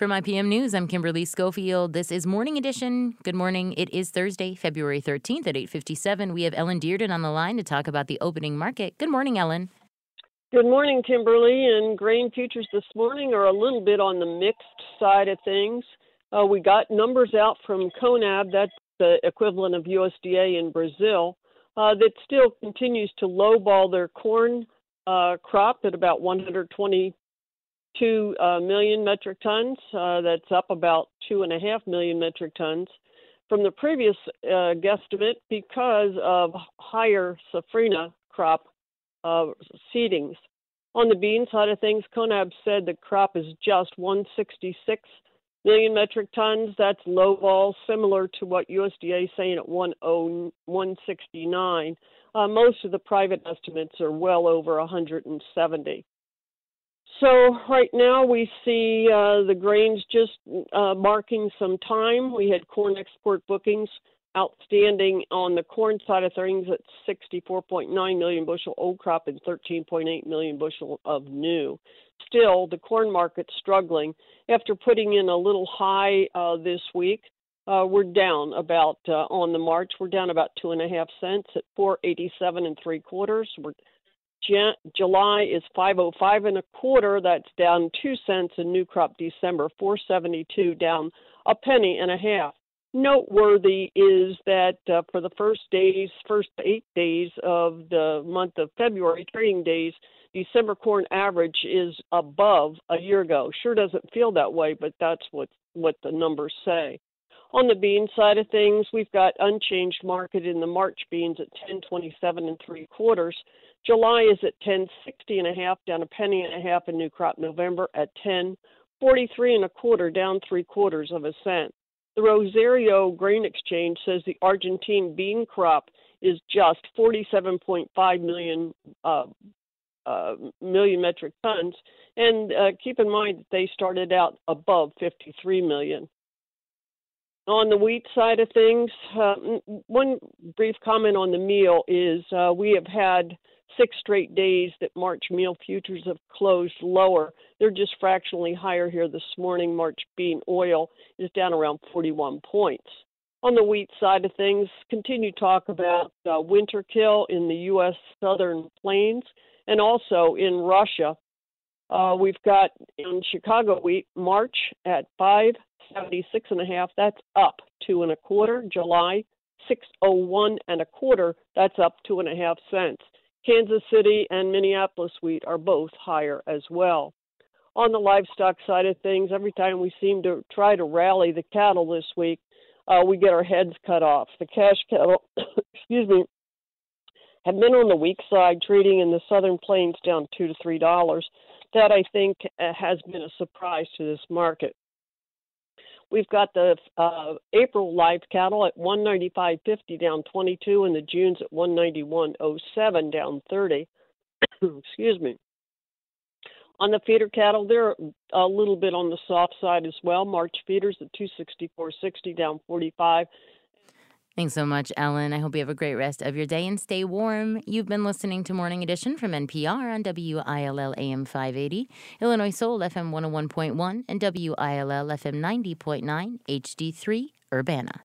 For my PM News, I'm Kimberly Schofield. This is Morning Edition. Good morning. It is Thursday, February 13th at 8:57. We have Ellen Dearden on the line to talk about the opening market. Good morning, Ellen. Good morning, Kimberly. And grain futures this morning are a little bit on the mixed side of things. We got numbers out from CONAB, that's the equivalent of USDA in Brazil, that still continues to lowball their corn crop at about 122 million metric tons. That's up about 2.5 million metric tons from the previous guesstimate because of higher safrinha crop seedings. On the bean side of things, CONAB said the crop is just 166 million metric tons. That's lowball, similar to what USDA is saying at 169. Most of the private estimates are well over 170. So right now we see the grains just marking some time. We had corn export bookings outstanding on the corn side of things at 64.9 million bushel old crop and 13.8 million bushel of new. Still, the corn market's struggling. After putting in a little high this week, we're down about, on the March, we're down about 2.5 cents at 487 3/4. July is 505 1/4. That's down 2 cents. In new crop December, 472, down a penny and a half. Noteworthy is that for the first 8 days of the month of February, trading days, December corn average is above a year ago. Sure doesn't feel that way, but that's what the numbers say. On the bean side of things, we've got unchanged market in the March beans at 1027 3/4. July is at 1060 1/2, down a penny and a half in new crop. November at 1043 1/4, down 3/4 of a cent. The Rosario Grain Exchange says the Argentine bean crop is just 47.5 million metric tons, and keep in mind that they started out above 53 million. On the wheat side of things, one brief comment on the meal is we have had 6 straight days that March meal futures have closed lower. They're just fractionally higher here this morning. March bean oil is down around 41 points. On the wheat side of things, continue talk about winter kill in the U.S. southern plains and also in Russia. We've got in Chicago wheat, March at 576 1/2. That's up 2 1/4. July 601 1/4. That's up 2.5 cents. Kansas City and Minneapolis wheat are both higher as well. On the livestock side of things, every time we seem to try to rally the cattle this week, we get our heads cut off. The cash cattle, excuse me, have been on the weak side, trading in the southern plains down $2 to $3. That, I think, has been a surprise to this market. We've got the April live cattle at 195.50, down 22, and the June's at 191.07, down 30. Excuse me. On the feeder cattle, they're a little bit on the soft side as well. March feeders at 264.60, down 45. Thanks so much, Ellen. I hope you have a great rest of your day and stay warm. You've been listening to Morning Edition from NPR on WILL AM 580, Illinois Soul FM 101.1, and WILL FM 90.9, HD3, Urbana.